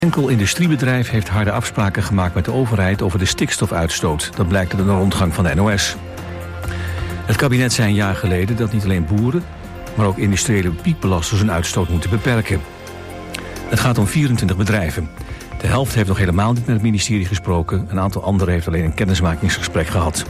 Enkel industriebedrijf heeft harde afspraken gemaakt met de overheid over de stikstofuitstoot. Dat blijkt uit een rondgang van de NOS. Het kabinet zei een jaar geleden dat niet alleen boeren, maar ook industriële piekbelasters hun uitstoot moeten beperken. Het gaat om 24 bedrijven. De helft heeft nog helemaal niet met het ministerie gesproken. Een aantal anderen heeft alleen een kennismakingsgesprek gehad.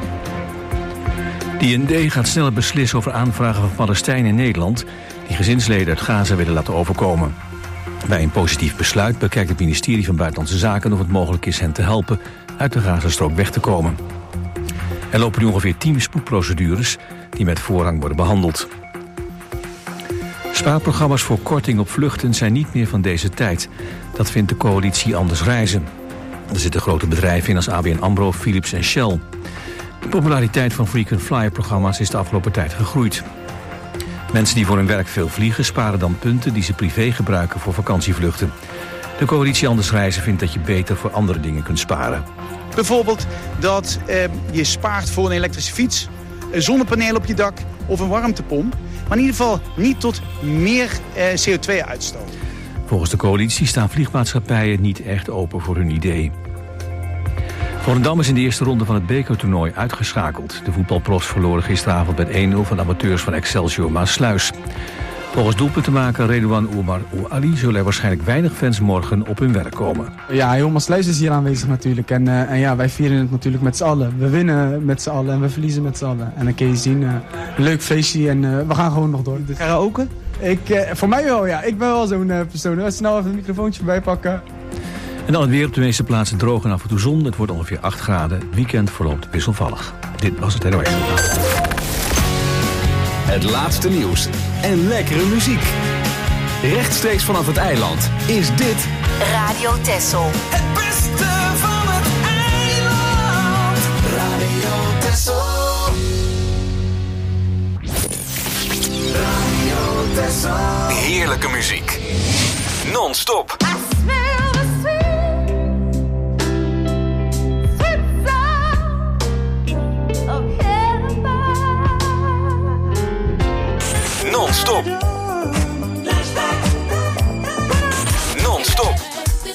De IND gaat sneller beslissen over aanvragen van Palestijnen in Nederland die gezinsleden uit Gaza willen laten overkomen. Bij een positief besluit bekijkt het ministerie van Buitenlandse Zaken of het mogelijk is hen te helpen uit de Gazastrook weg te komen. Er lopen nu ongeveer 10 spoedprocedures die met voorrang worden behandeld. Spaarprogramma's voor korting op vluchten zijn niet meer van deze tijd. Dat vindt de coalitie Anders Reizen. Er zitten grote bedrijven in als ABN AMRO, Philips en Shell. De populariteit van frequent flyer-programma's is de afgelopen tijd gegroeid. Mensen die voor hun werk veel vliegen sparen dan punten die ze privé gebruiken voor vakantievluchten. De coalitie Anders Reizen vindt dat je beter voor andere dingen kunt sparen. Bijvoorbeeld dat je spaart voor een elektrische fiets, een zonnepaneel op je dak of een warmtepomp. Maar in ieder geval niet tot meer CO2-uitstoot. Volgens de coalitie staan vliegmaatschappijen niet echt open voor hun idee. Volendam is in de eerste ronde van het bekertoernooi uitgeschakeld. De voetbalprofs verloren gisteravond met 1-0 van de amateurs van Excelsior Maassluis. Volgens doelpuntenmaker Redouan Oumar Ouali zullen er waarschijnlijk weinig fans morgen op hun werk komen. Ja, heel Maassluis is hier aanwezig natuurlijk. En ja, wij vieren het natuurlijk met z'n allen. We winnen met z'n allen en we verliezen met z'n allen. En dan kun je zien, een leuk feestje en we gaan gewoon nog door. Karaoke? Voor mij wel, ja. Ik ben wel zo'n persoon. Snel even een microfoontje bijpakken. En dan het weer op de meeste plaatsen droog en af en toe zon. Het wordt ongeveer 8 graden. Weekend verloopt wisselvallig. Dit was het NOS. Het laatste nieuws en lekkere muziek. Rechtstreeks vanaf het eiland is dit Radio Texel. Het beste van het eiland. Radio Texel. Radio Texel. heerlijke muziek. Non-stop. Non-stop. Non-stop.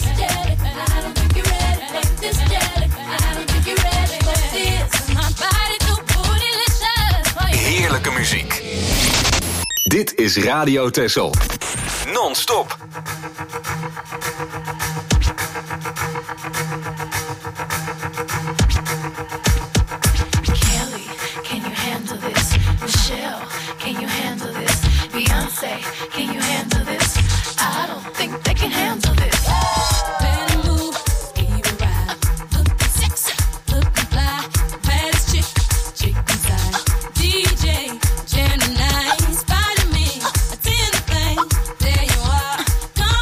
Heerlijke muziek. Dit is Radio Texel. Non-stop. Can you handle this? I don't think they can handle this. Better move, even ride. Looking sexy, looking fly. Baddest chick inside. DJ, Gemini, inspire me. Attend the thing, there you are. Come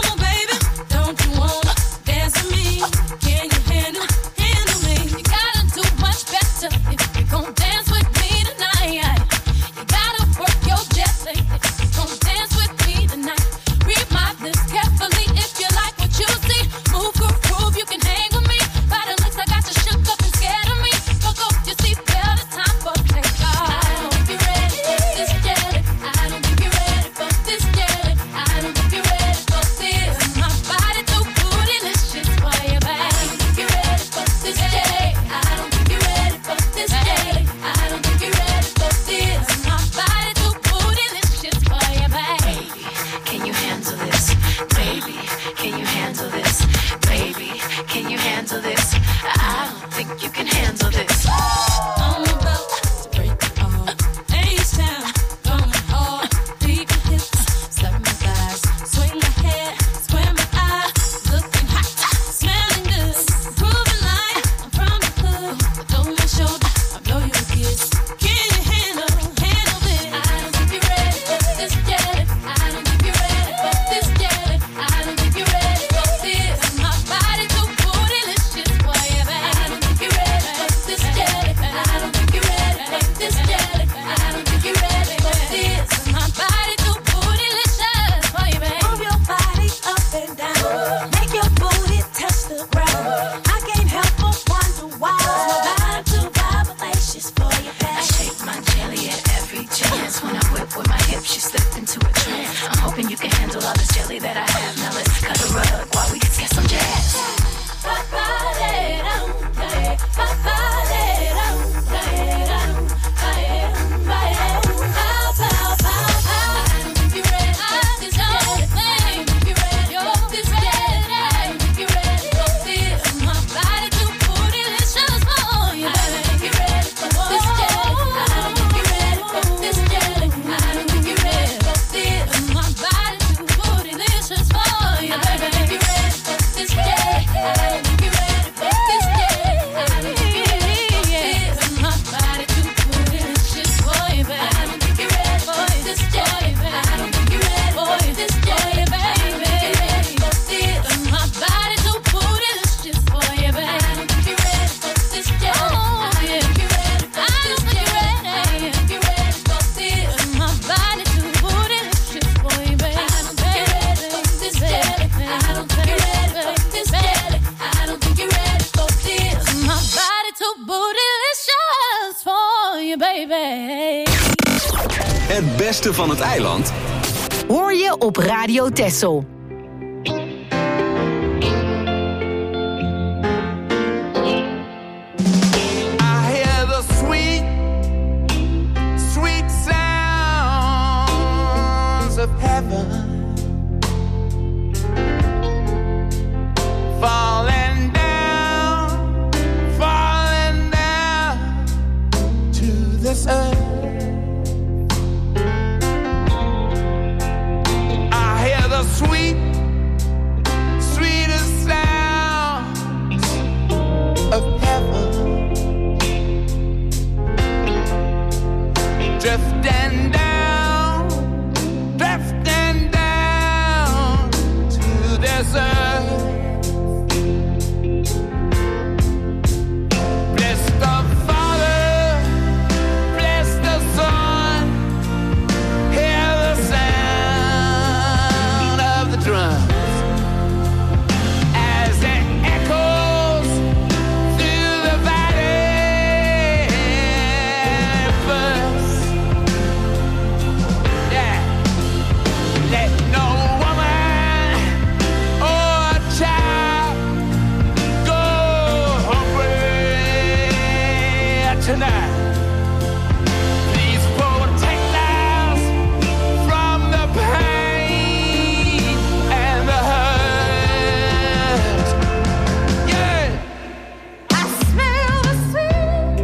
baby. Het beste van het eiland Hoor je op Radio Texel. Of heaven falling down to this earth. I hear the sweetest sounds of heaven drifting down to this earth. Bless the Father, bless the Son, hear the sound of the drums as it echoes through the valley. First, yeah, let no woman or child go hungry tonight. Please protect us from the pain and the hurt. Yeah, I smell the sweet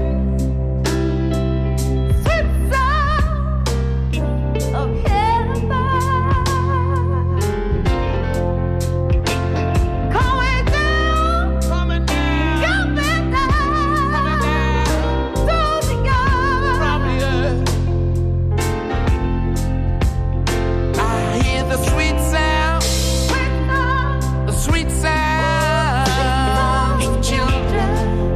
sound of heaven coming down to the earth from the earth. I hear the sweet sound of children,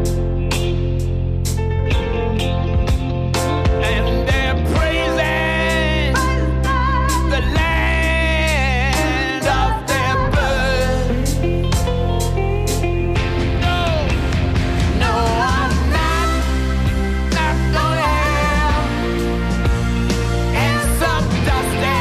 and they're praising the land of their birth. No, I'm not gonna help in some dusty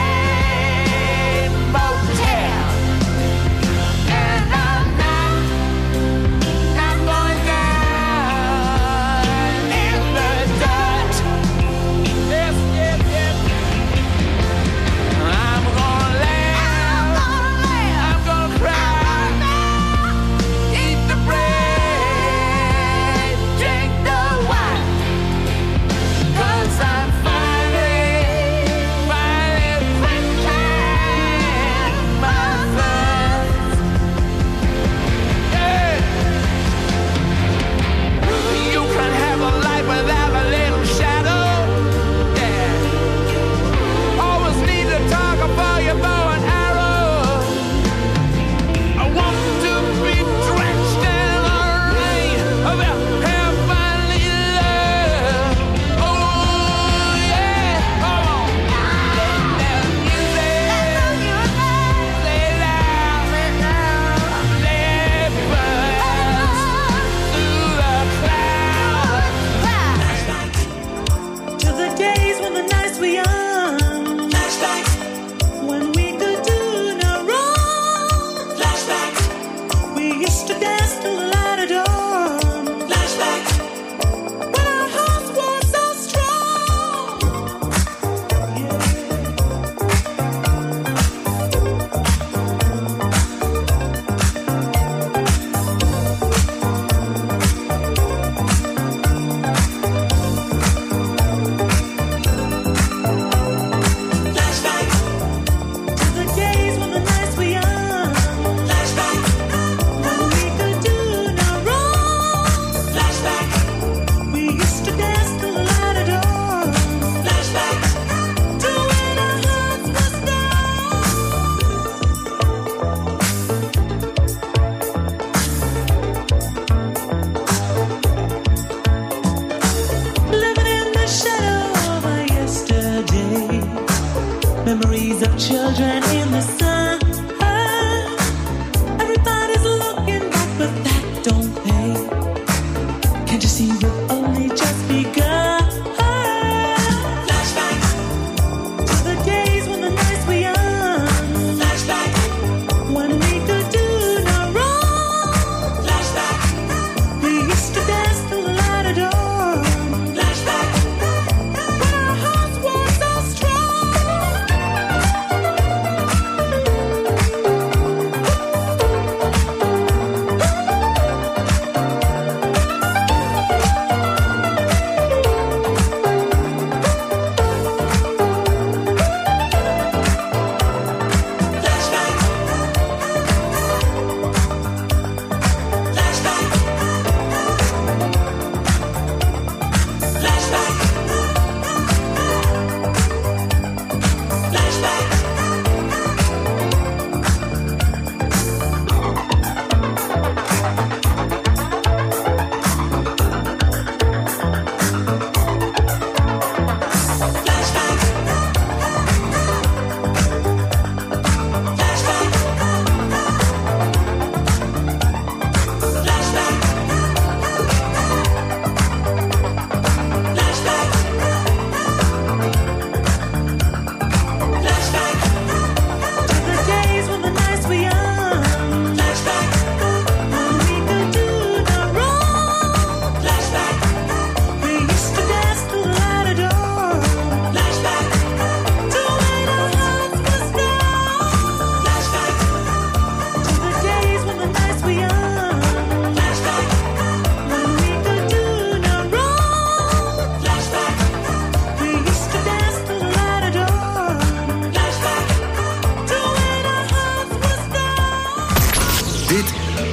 motel, and I'm not going down in the dirt. Yes. I'm gonna laugh, I'm gonna cry, eat the bread, drink the wine, 'cause I'm finally quenching my thirst. Yeah. You can have a life without a little shadow. Yeah. Always need to talk about your bow and arrow. I want to be drenched in the rain of your heavenly love. Oh yeah, come on. Let the music play loud, let it burst through the clouds. To the days when the nights were young, when we could do no wrong. We used to dance till the light of dawn. When our hearts were so strong. To the days when the nights were young, when we could do no wrong. We used to dance till the light of dawn. To when our hearts were strong. Living in the shadow of our yesterday. Memories of children in the sun. Everybody's looking back, but that don't pay. Can't you see we've only just begun?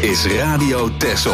is Radio Texel.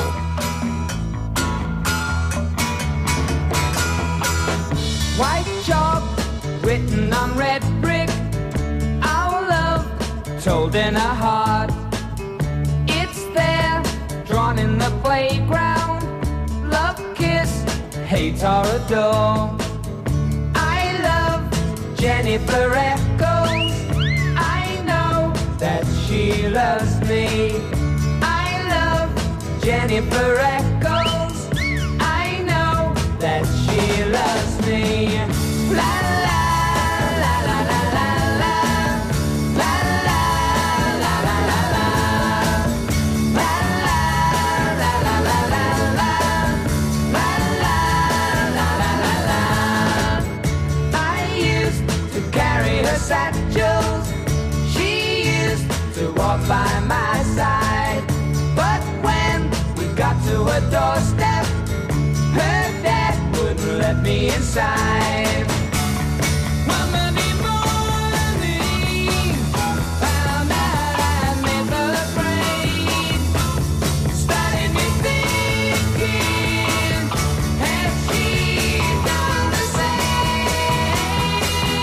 White chalk written on red brick, our love told in a heart. It's there, drawn in the playground. Love, kiss, hate or adore. I love Jennifer Echoes. I know that she loves me. I love Jennifer Echoes. I know that she loves me. La la la la la la la. La la la la la la. La la la la la la la. La la la la la la. I used to carry her satchels. She used to walk by my side. But when we got to her doorstep, her dad wouldn't let me inside. One Monday morning, found out I made the grade. Started me thinking, has she done the same?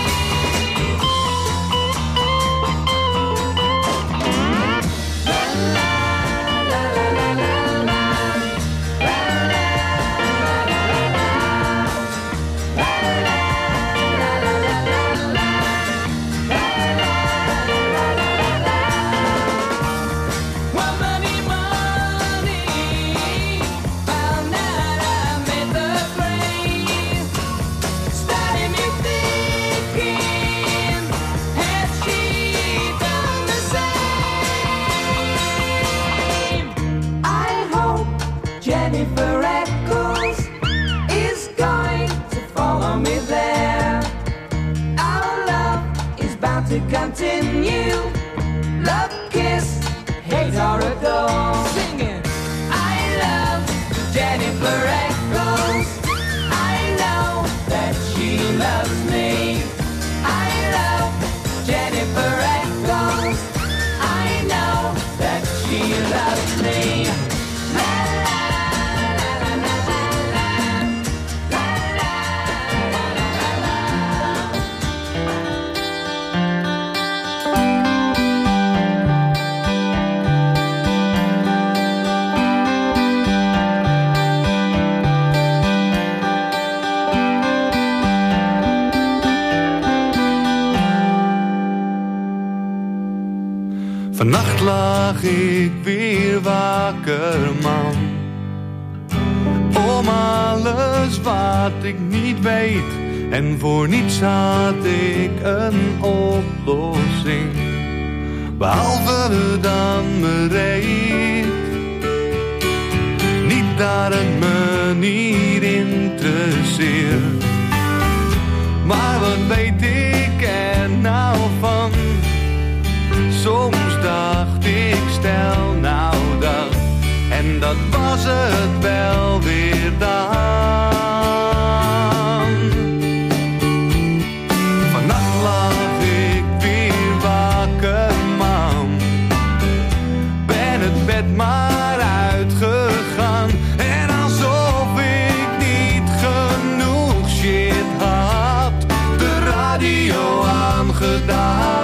La la la la la la la. La la la la la la. La la la la la la la. La la la la la la. One Monday morning, found out I made the grade. Started me thinking, has she done the same? I hope Jennifer Echoes is going to follow me there. Our love is bound to continue. Love, kiss, hate or adore. Singing, I love Jennifer Echoes. I know that she loves me. I love Jennifer Echoes. I know that she loves me. La la la la la la la. La la la la la la. Vannacht lag ik weer wakker, man. Om alles wat ik niet weet. En voor niets had ik een oplossing. Behalve dan bereid. Niet dat het me niet interesseert. Maar wat weet ik er nou van? Soms dacht ik, stel nou dat. En dat was het wel weer dan. Vannacht lag ik weer wakker, man. Ben het bed maar uitgegaan. En alsof ik niet genoeg shit had, de radio aangedaan.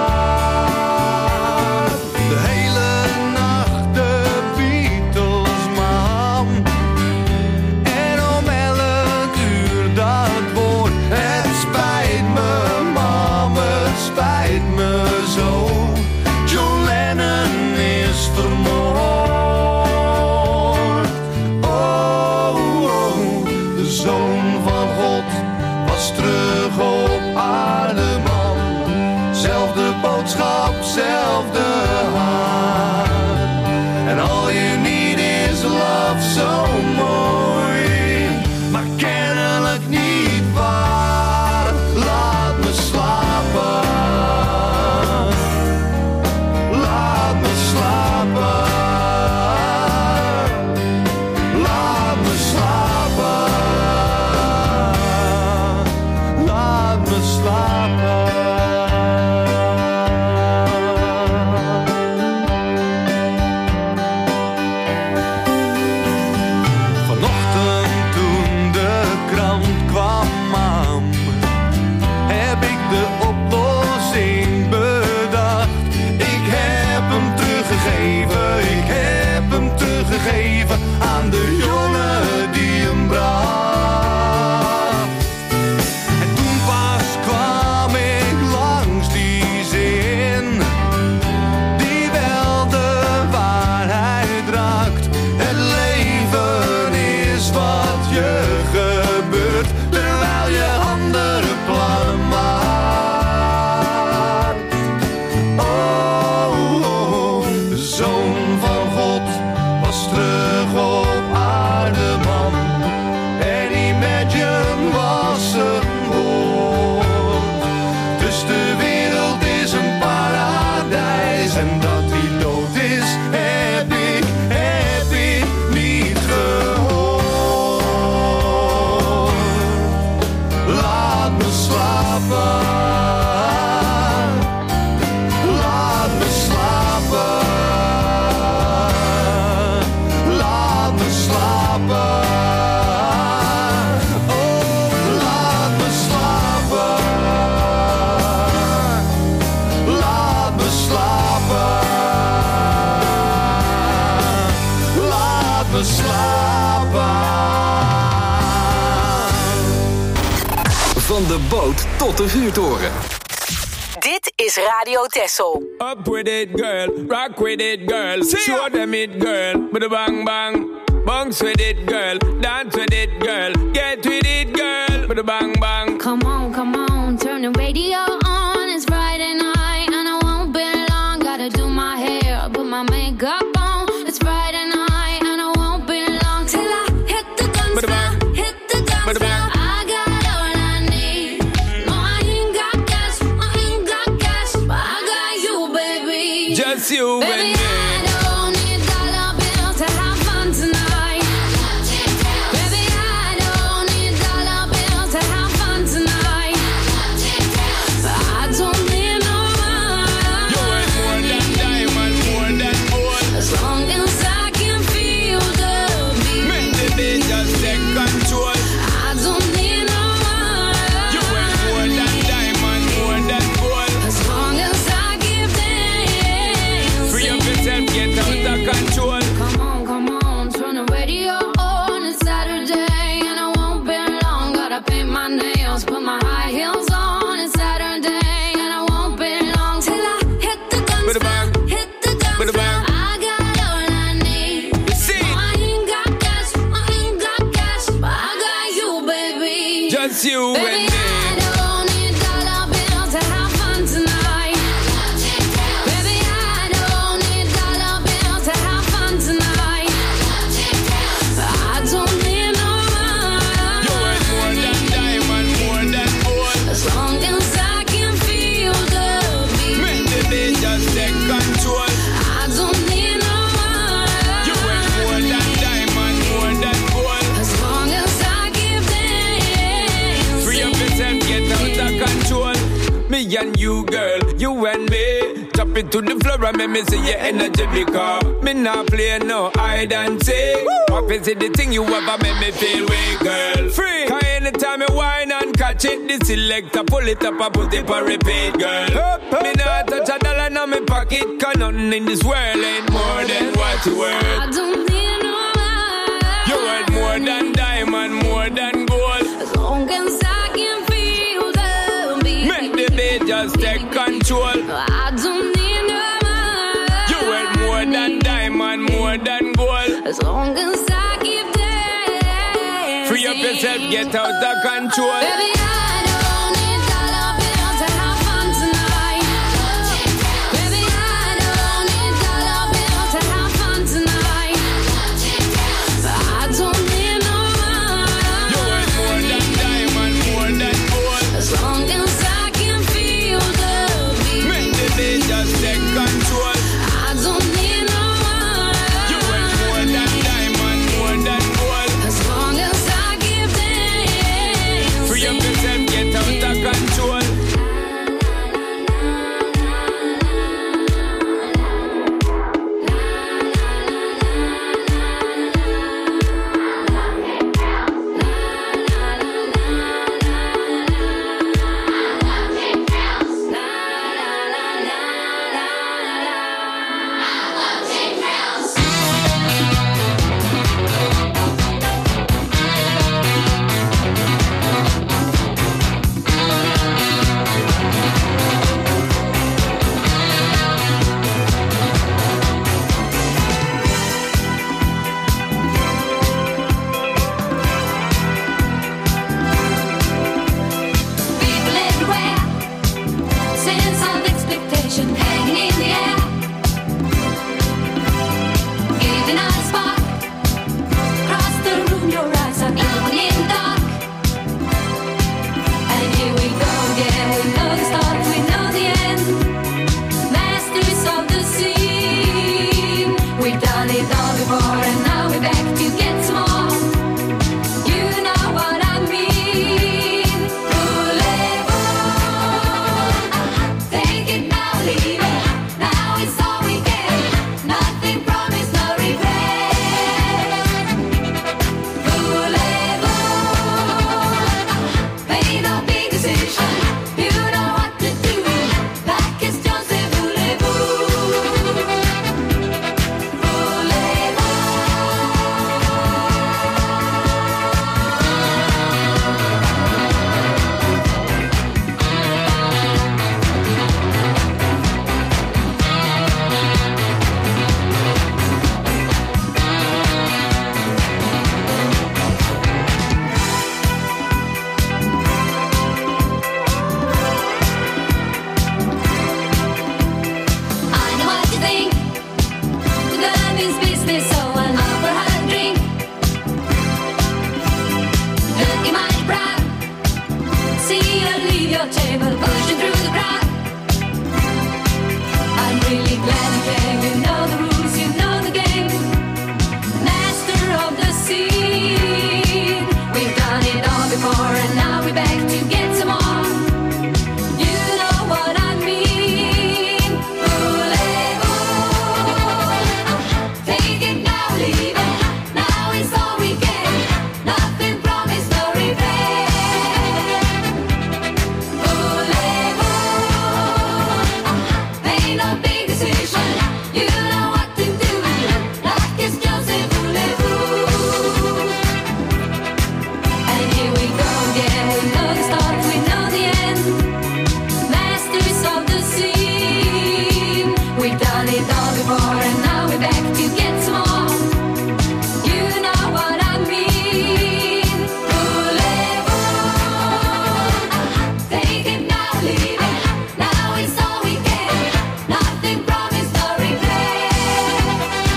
gegeven aan de jongen die hem bracht. En toen pas kwam ik langs die zin, die wel de waarheid raakt. Het leven is wat je gebeurt, terwijl je andere plannen maakt. Oh, de Zoon van God was terug op aarde, man. En Imagine was een woord. Dus de wereld is een paradijs. En dat hij dood is, heb ik niet gehoord. Laat me slapen. Laat me slapen. Laat me slapen. Oh, laat me slapen. Laat me slapen. Laat me slapen. Van de boot tot de vuurtoren. Dit is Radio Tessel. Up with it, girl. Rock with it, girl. Show them it, girl. With a bang bang. Bounce with it, girl. Dance with it, girl. Get with it, girl. With a bang bang. Come on, turn the radio on. It's Friday night and I won't be long. Gotta do my hair, put my makeup on. It's Friday night and I won't be long till I hit the dance floor, hit the dance floor. I got all I need. No, I ain't got cash, but I got you, baby. Just you Baby, and me. I don't need dollar bills to have fun tonight. Baby, I don't need dollar bills to have fun tonight. I don't need no You money. ain't more than diamond, more than gold. As long as I can feel the Make beat. the day just take control. I don't need no You ain't more money. than diamond, more than gold. As long as I give dancing. Free up yourself, get out of control. Come on, turn the radio on. It's Saturday and I won't be long. Gotta paint my nails, put my high heels on. It's Saturday and I won't be long till I hit the dance With a bang. floor, hit the dance With a floor. bang. I got all I need. See? No, I ain't got cash, but I got you, baby. Just you Baby, and me. I don't need dollar bills to have fun tonight. Baby, I don't need dollar bills to have fun tonight. I don't need no You ain't more than money. diamond, more than gold. As long as I can feel the Make beat. the day just take control. I don't need no You ain't more than money. diamond, more than gold. As long as I give dancing. Free up yourself, get out of control. Me and you, girl, you and me. Drop it to the floor and make me see your energy because me not play no hide and seek. What is it the thing you ever make me feel weak, girl? Free. Cause anytime you whine and catch it, the selector pull it up and put it on repeat, girl. Me not touch a dollar in my pocket, cause nothing in this world ain't more than what you worth. I don't need no money. You worth more than diamond, more than gold. As long as I can feel the beat. Make the beat just take control. I don't need no money. You worth more than diamond, more than gold. As long as I keep dancing. Free up yourself, get out of control. Baby, I don't need dollar bills to have fun tonight. Baby, I don't need dollar bills to have fun tonight. I don't need no You worth more than money. diamond, more than gold. As long as I can feel the Make beat. the day just take control. I don't need no You worth more than money. diamond, more than gold. As long as I give dancing. Free up yourself, game. You know the rules, you know the game. Master of the scene. We've done it all before and now we're back to get some more. You know what I mean. Voulez-vous? Take it now, leave it. Now it's all we get. Nothing promised, no regret. Voulez-vous? Ain't no big decision. You know what to do. La question c'est voulez-vous? And here we go again. We know the start, we know the end. Masters of the scene. We've done it all before and now we're back to get some more. You know what I mean. Voulez-vous? Take it now, leave it. Now it's all we get. Nothing promised, no regret.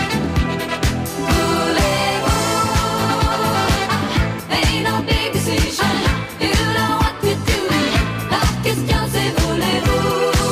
Voulez-vous? Ain't no big decision. You know what to do. La question c'est voulez-vous?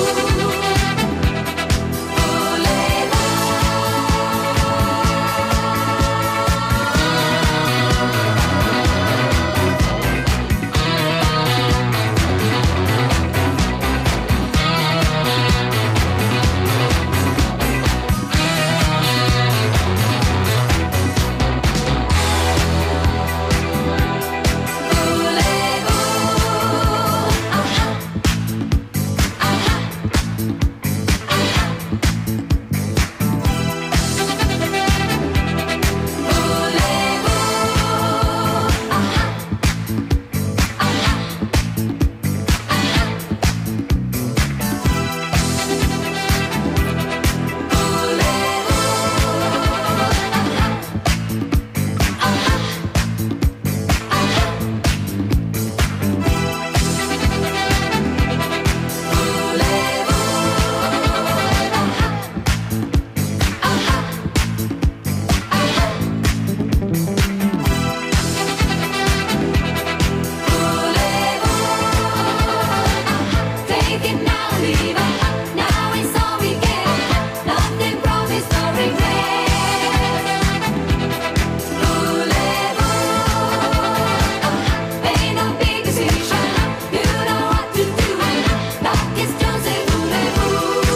Take it now, leave it. Now it's all we get. Nothing promised, no regret. Voulez-vous? Ain't no big decision. You know what to do. La question c'est voulez-vous?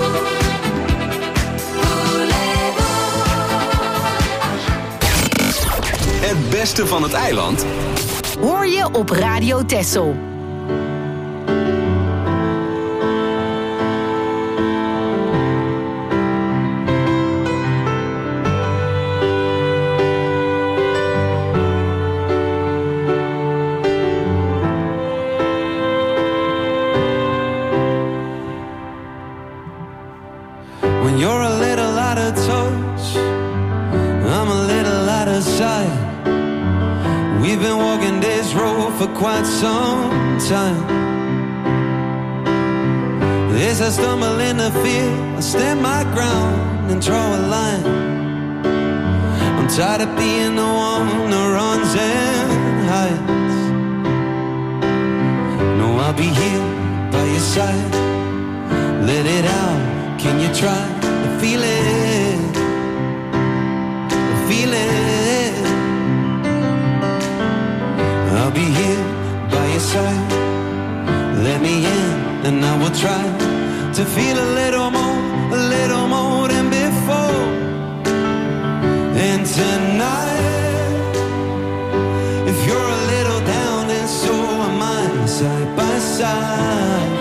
Voulez-vous? Het beste van het eiland Hoor je op Radio Texel. When you're a little out of touch, I'm a little out of sight. We've been walking this road for quite some time. As I stumble in the field, I stand my ground and draw a line. I'm tired of being the one that runs and hides. No, I'll be here by your side. Let it out, can you try to feel it? Feel it. I'll be here by your side. Let me in and I will try to feel a little more than before. And tonight, if you're a little down and so am I, side by side,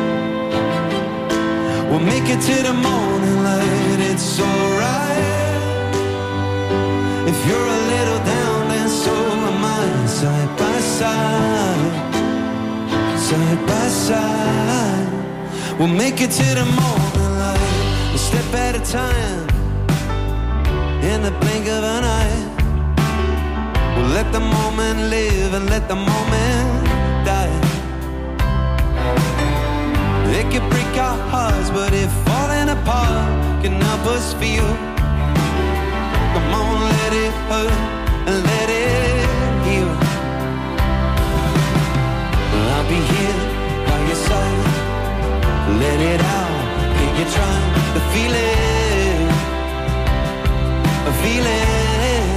we'll make it to the morning light, it's alright. If you're a little down and so am I, side by side, side by side, we'll make it to the morning light, a step at a time, in the blink of an eye. We'll let the moment live and let the moment die. It can break our hearts, but if falling apart can help us feel, come on, let it hurt and let it heal. I'll be here by your side. Let it out, can you try to feel it? feeling.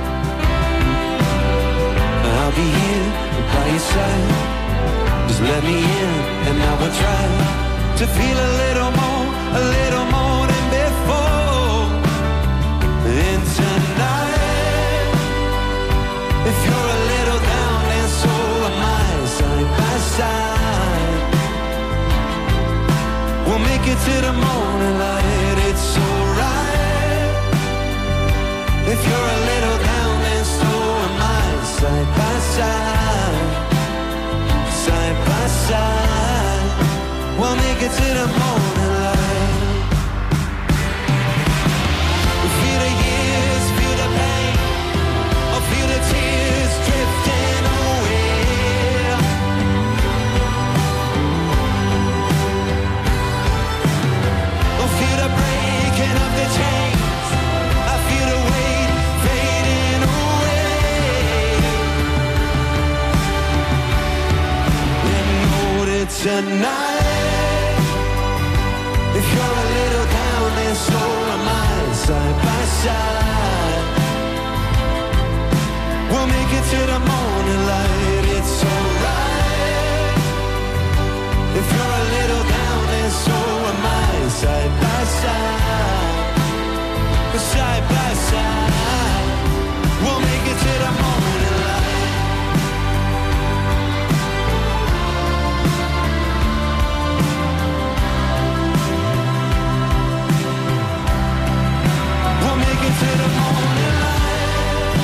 I'll be here by your side. Just let me in, and I will try to feel a little more than before. And tonight, if you're a little down, then so am I, side by side. We'll make it to the morning light, it's alright. If you're a little down, then so am I, side by side. Side by side, we'll make it to the morning light. Feel the years, feel the pain, or feel the tears drifting away. Or feel the breaking of the chains, I feel the weight fading away. And know that tonight, if you're a little down, then so am I, side by side. We'll make it to the morning light, it's alright. If you're a little down, then so am I, side by side. Side by side, we'll make it to the morning light. We'll make it to the morning light.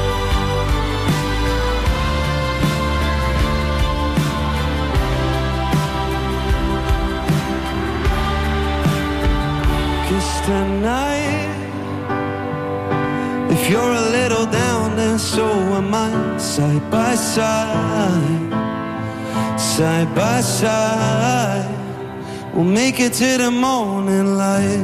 Cause tonight, if you're a little down, then so am I, side by side. Side by side, we'll make it to the morning light.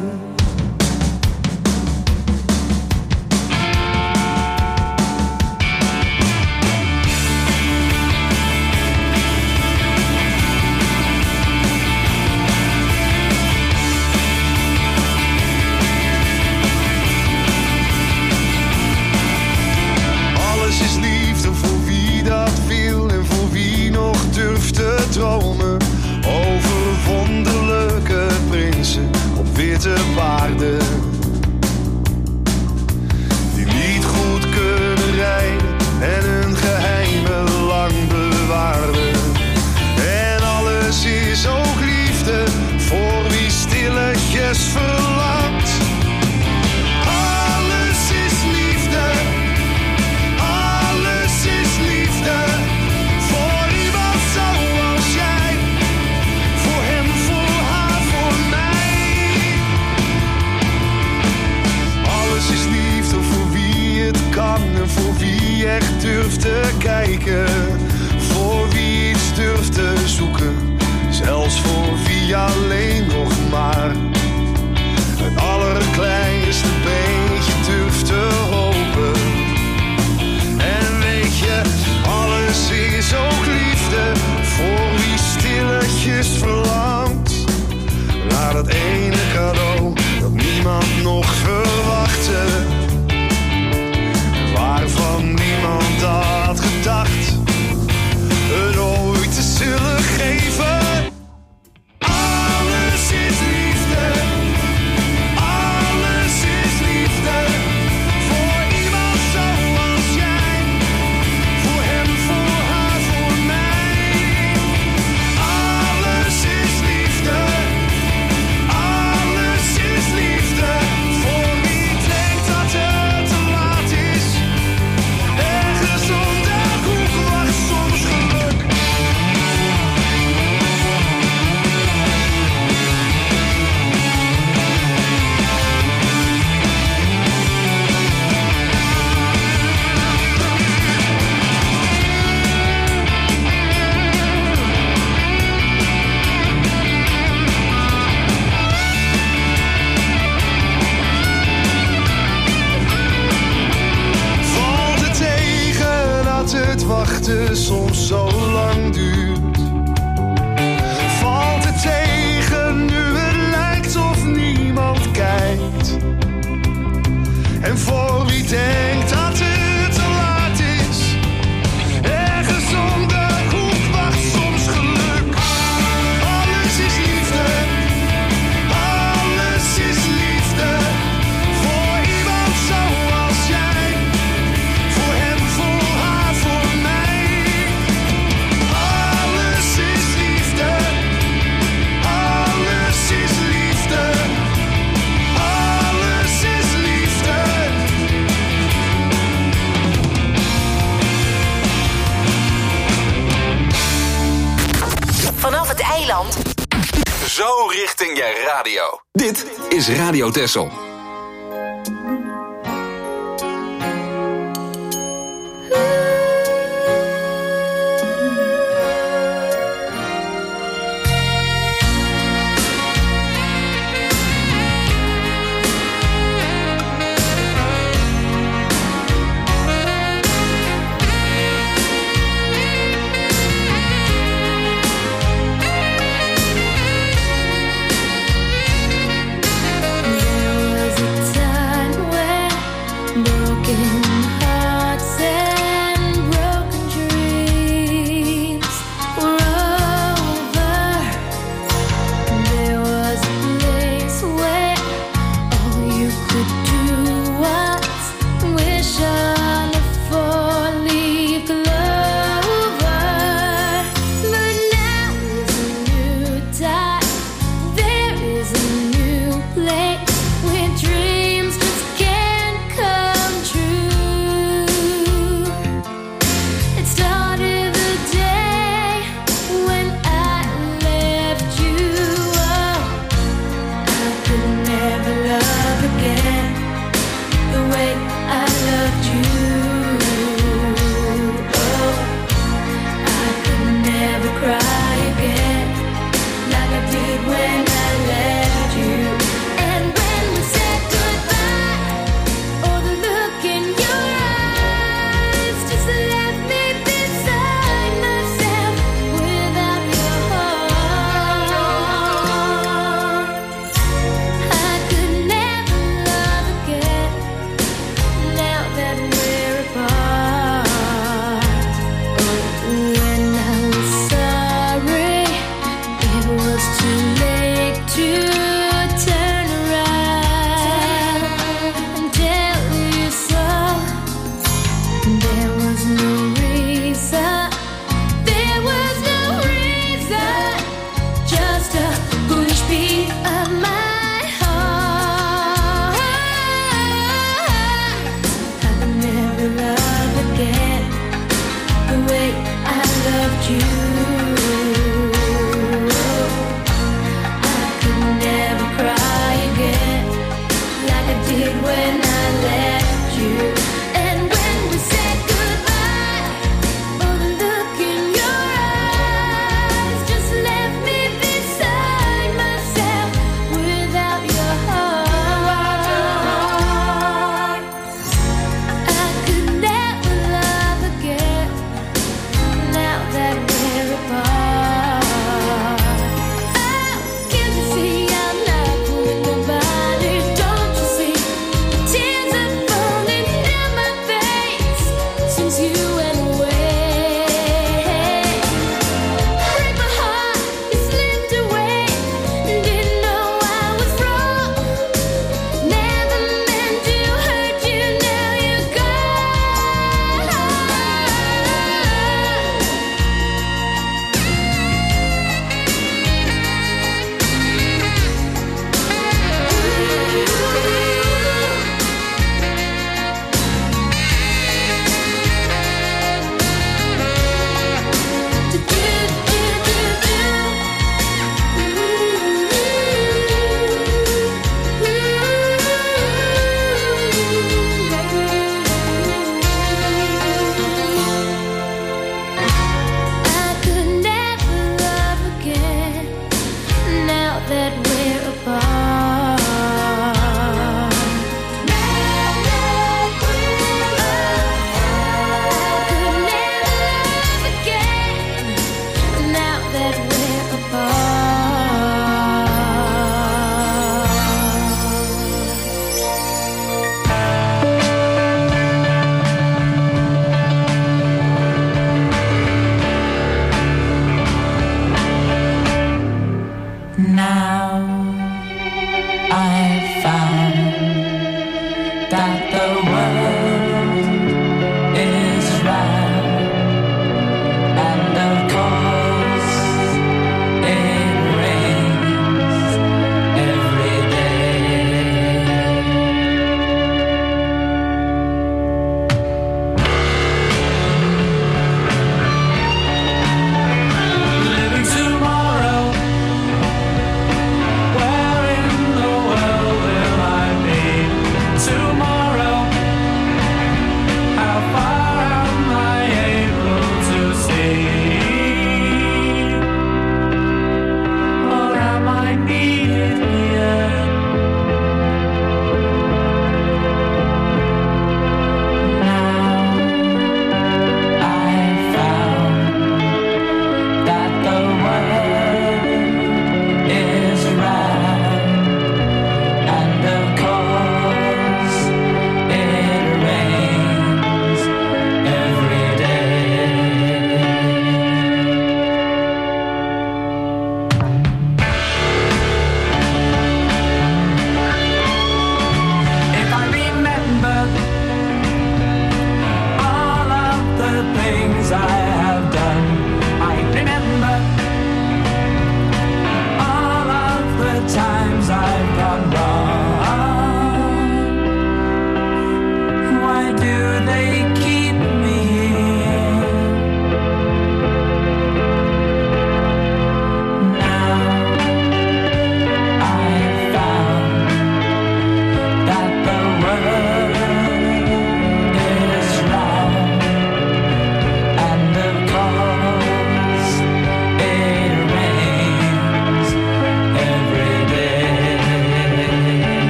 Alles is liefde voor wie dat wil en voor wie nog durft te dromen. Over wonderlijke prinsen op witte paarden. Die niet goed kunnen rijden en hun geheimen lang bewaarden. En alles is ook liefde voor wie stilletjes verlangt. Alles is liefde. Alles is liefde voor iemand zoals jij. Voor hem, voor haar, voor mij. Alles is liefde voor wie het kan en voor wie echt durft te kijken. Voor wie iets durft te zoeken, zelfs voor wie alleen nog maar het allerkleinste beetje durft te hopen. En weet je, alles is ook liefde voor wie stilletjes verlangt naar dat ene cadeau dat niemand nog verwachtte. Waarvan niemand had gedacht het ooit te zullen geven. Alles is liefde. Alles is liefde voor iemand zoals jij. Voor hem, voor haar, voor mij. Alles is liefde. Alles is liefde voor wie denkt dat het te laat is. Ergens onder hoek wacht soms geluk. Valt het tegen dat het wachten soms zo lang duurt? Valt het tegen nu het lijkt of niemand kijkt? En voor wie wie denkt dat het te laat is. Ergens om de hoek wacht soms geluk. Alles is liefde, alles is liefde. Voor iemand zoals jij, voor hem, voor haar, voor mij. Alles is liefde, alles is liefde. Alles is liefde. Vanaf het eiland. Zo richting je radio. Dit is Radio Texel. Where dreams just can't come true.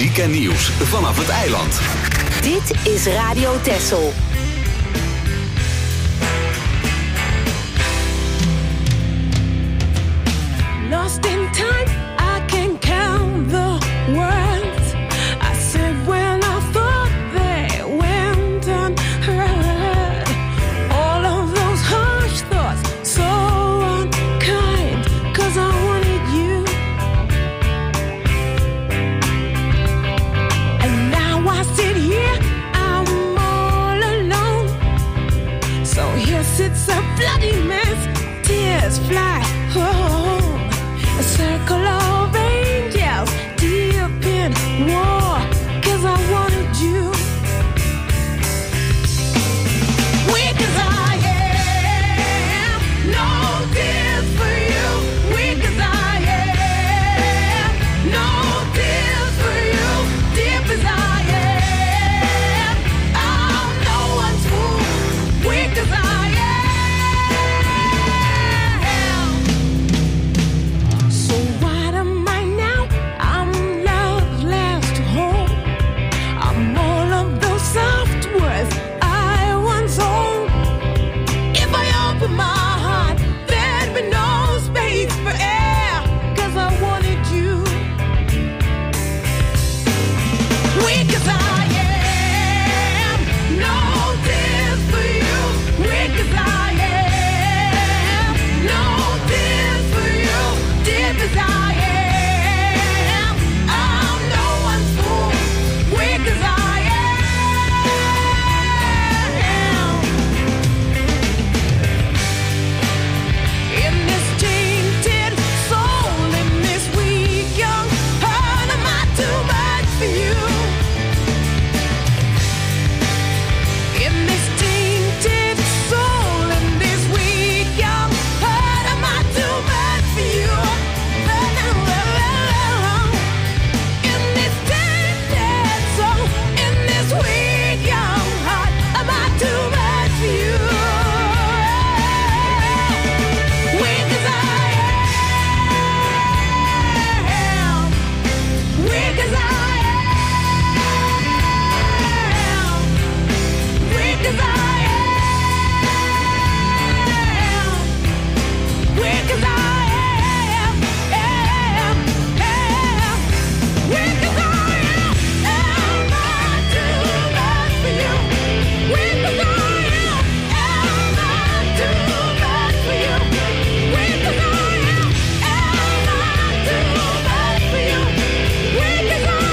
Muziek en nieuws vanaf het eiland. Dit is Radio Texel. Lost in time, I can count the words I said when I thought they went unheard. All of those harsh thoughts, so unkind, 'cause I wanted you. And now I sit here, I'm all alone. So here sits a bloody mess, tears fly. Oh. A circle of angels deep in war, 'cause I wanted you. Weak as I am, no tears for you. Weak as I am, no tears for you. Deep as I am, I'm no one's fool. Weak as I am. So what am I now? I'm love's last hope. I'm all of those soft words I once owned. If I open my heart, there'd be no space for air, 'cause I wanted you. Weak as I am, no tears for you. Weak as I am, no tears for you. Deep as I am, I'm no one's fool. Weak as I am. In this tainted soul, in this weak young heart, am I too much for you? In this tainted soul, in this weak young heart, am I too much for you? In this tainted soul, in this weak young heart, am I too much for you? Weak as I am, weak as I am, weak as I am, weak as I am, weak as I am, am I too much for you? Weak as I am I too much for you? Weak as I am I too much for you? Weak as I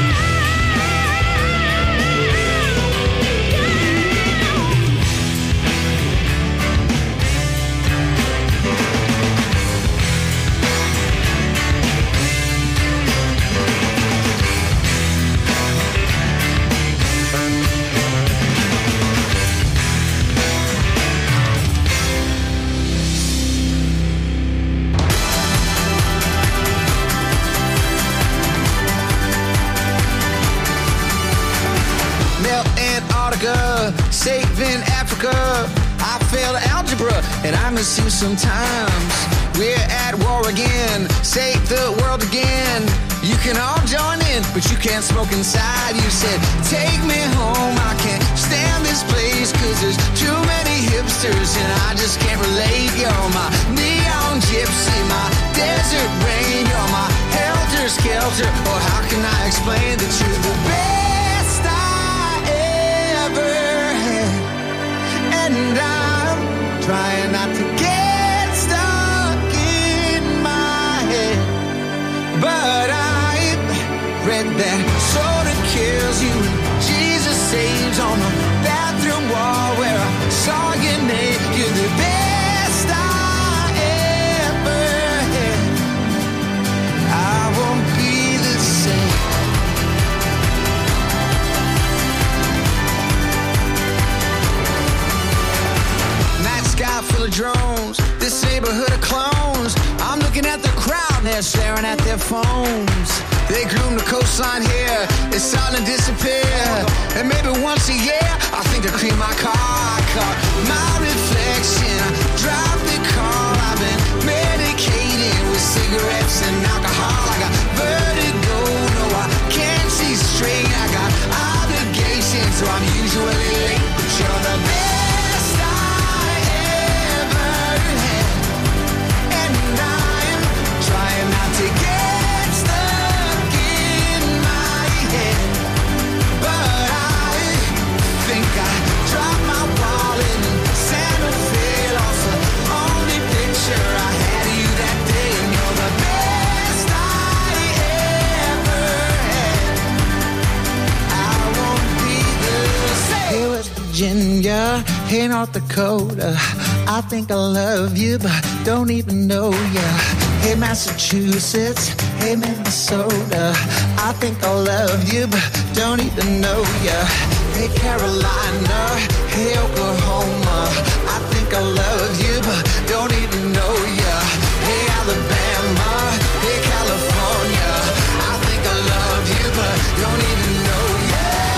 Melt Antarctica, saving Africa. I failed algebra and I miss you sometimes. We're at war again, save the world again. You can all join in, but you can't smoke inside. You said, take me home, I can't stand this place, 'cause there's too many hipsters and I just can't relate. You're my neon gypsy, my desert rain. You're my helter-skelter, or how can I explain that you're the best I ever had? And I'm trying not to get stuck in my head, but I've read that soda kills you and Jesus saves on the bathroom wall where I saw your name. You're the best I ever had. I won't be the same. Night sky full of drones, this neighborhood of clones. I'm looking at the crowd, they're staring at their phones. They groom the coastline here, it's starting to disappear. And maybe once a year, I think to clean my car. I caught my reflection, I drive the car. I've been medicated with cigarettes and alcohol. I got vertigo, no, I can't see Hey, North Dakota, I think I love you, but don't even know ya. Hey, Massachusetts, hey, Minnesota, I think I love you, but don't even know ya. Hey, Carolina, hey, Oklahoma, I think I love you, but don't even know ya. Hey, Alabama, hey, California, I think I love you, but don't even know ya.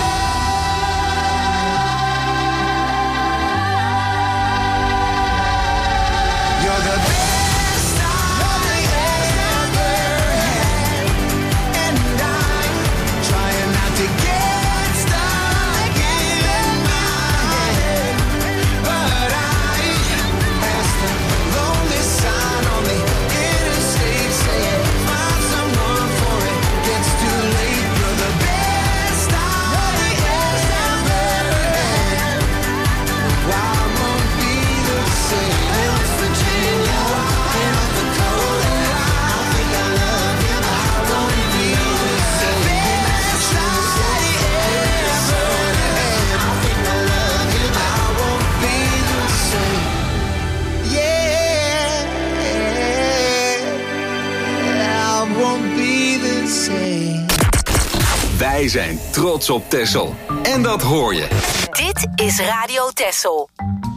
You're the best I ever had, and I'm trying not to get stuck in my head, but I passed the lonely sign on the interstate saying, find someone for it gets too late. You're the best I ever had. Why won't be the same? West Virginia, North Dakota, I think I love you, but I won't be the same. Massachusetts, I think I love you, but I won't be the same. Yeah, I won't be the same. Wij zijn trots op Texel. En dat hoor je. Dit is Radio Texel.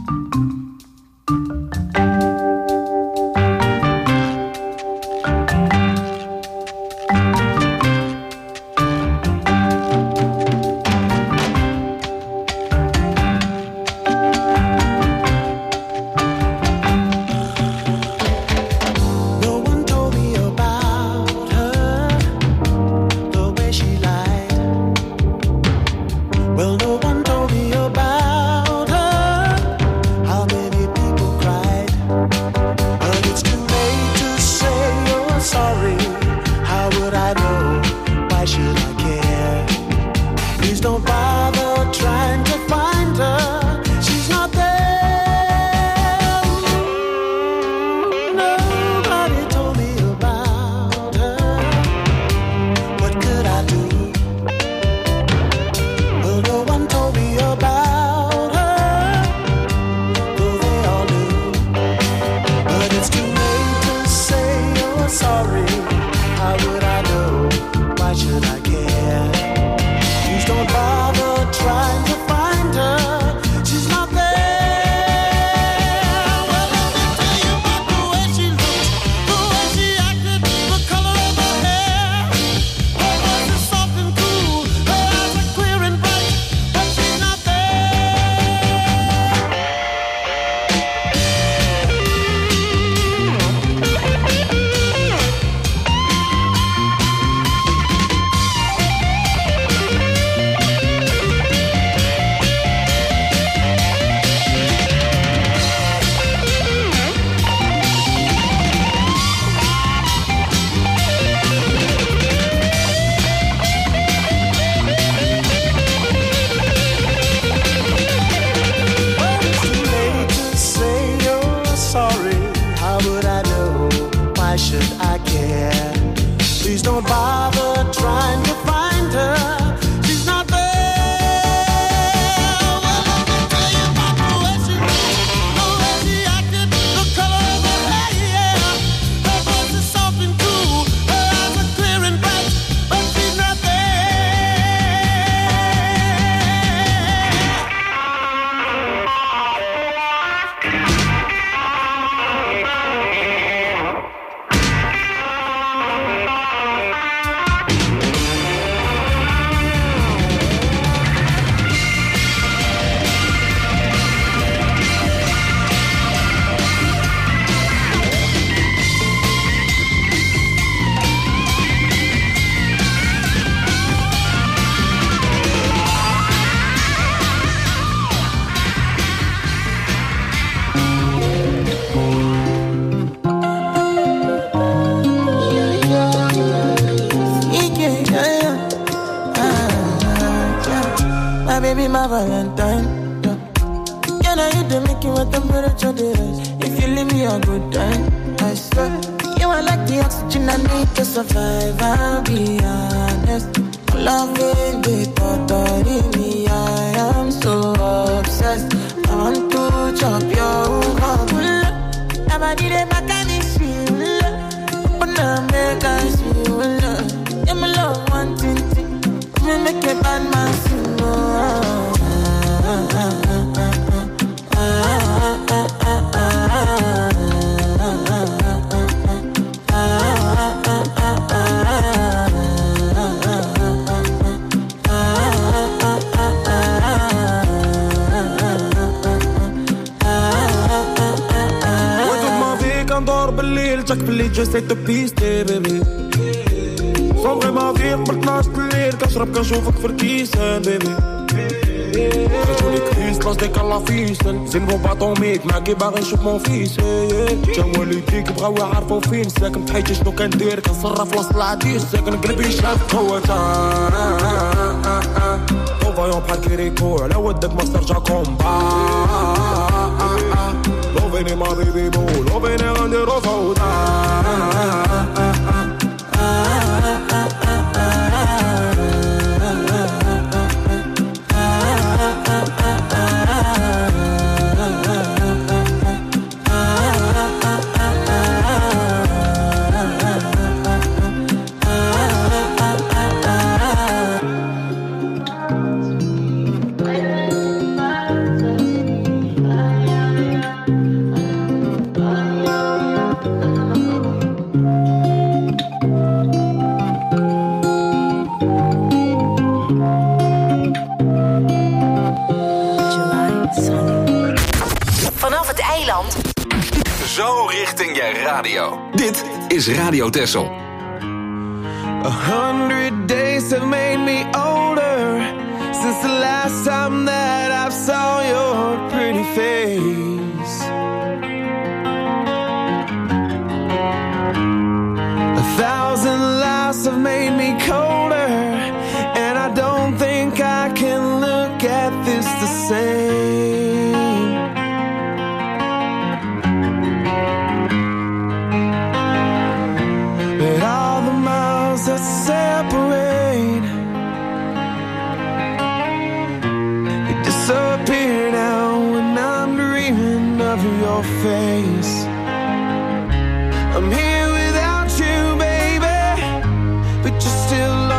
No one told me about her, the way she lied. Well, no one told me about her, how many people cried. But it's too late to say you're sorry. How would I know? Why should I care? Please don't bother trying to find her. She's not there. Nobody told me about her. What could I do? Well, no one told me about her, though they all knew. But it's too late to say you're sorry. How would I know? Why should I care? Please don't bother trying to find her. She's not there. Well, let me tell you about the way she looked, the way she acted, the color of her hair. Her voice is soft and cool, her eyes are clear and bright, but she's not It's too late to say you're sorry. How would I know? Why should I care? Please don't bother trying to find her. She's not there. Well, let me tell you about the way she looked, the way she acted, the color of her hair. Her voice is soft and cool, her eyes are clear and bright, but she's not there. My baby, my Valentine. Can I hit the Mickey with temperature days? If you leave me a good time, I swear. You are like the oxygen I need to survive. I'll be honest. Loving the thought of me, I am so obsessed. I want to love one thing. Me make a bad man sing. بالليل جاك باللي جسيت بيستي بيبي صبغي ما فيك ب 12 الليل كنشرب كنشوفك في الكيسان بيبي خرجولي كريس لاش ديك الله فيسن زين بومب اتوميك معاكي باغي نشوف مون فيس تا والديك بغاو يعرفو فين ساكن بحياتي شنو كندير كنصرف وسط العديس ساكن قلبي شاف قوة طوفايون بحال كيريكو على ودك ما استرجع كومبا Loving in my baby boo, loving in on the road. Zo richting je radio. Dit is Radio Texel. 100 days have made me older since the last time that I saw your pretty face. 1,000 lives have made me colder, and I don't think I can look at this the same. But all the miles that separate, they disappear now when I'm dreaming of your face. I'm here without you, baby, but you're still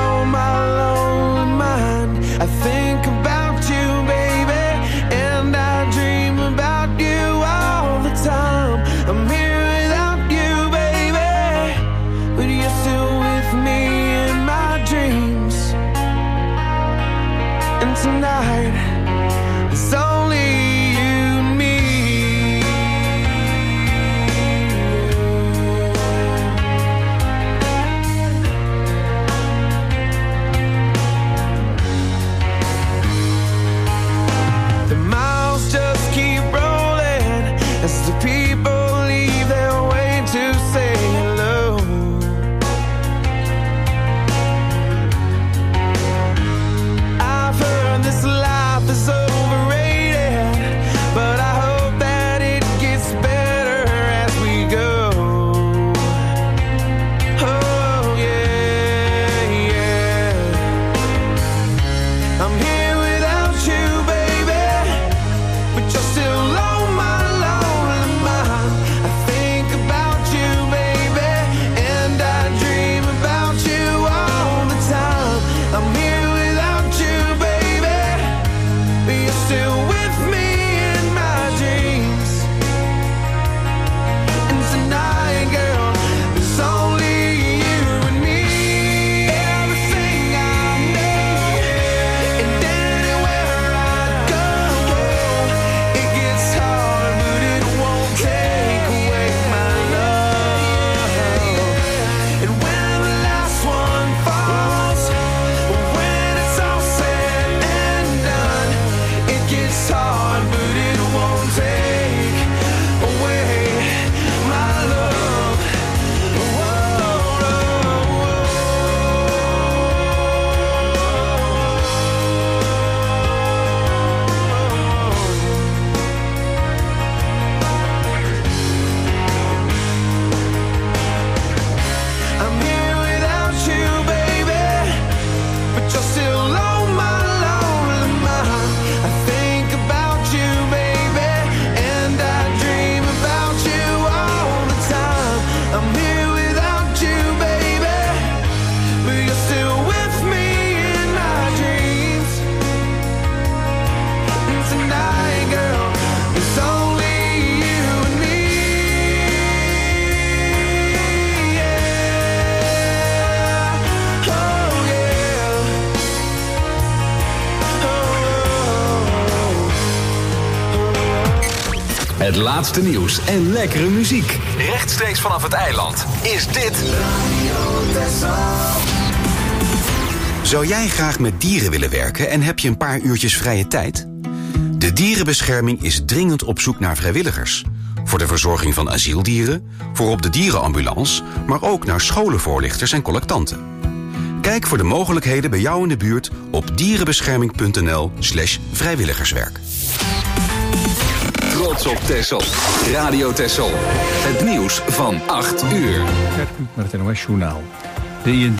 Het laatste nieuws en lekkere muziek. Rechtstreeks vanaf het eiland is dit Zou jij graag met dieren willen werken en heb je een paar uurtjes vrije tijd? De Dierenbescherming is dringend op zoek naar vrijwilligers. Voor de verzorging van asieldieren, voor op de dierenambulance, maar ook naar scholenvoorlichters en collectanten. Kijk voor de mogelijkheden bij jou in de buurt op dierenbescherming.nl/vrijwilligerswerk. Trots op Texel. Radio Texel. Het nieuws van 8 uur. Met het NOS Journaal. De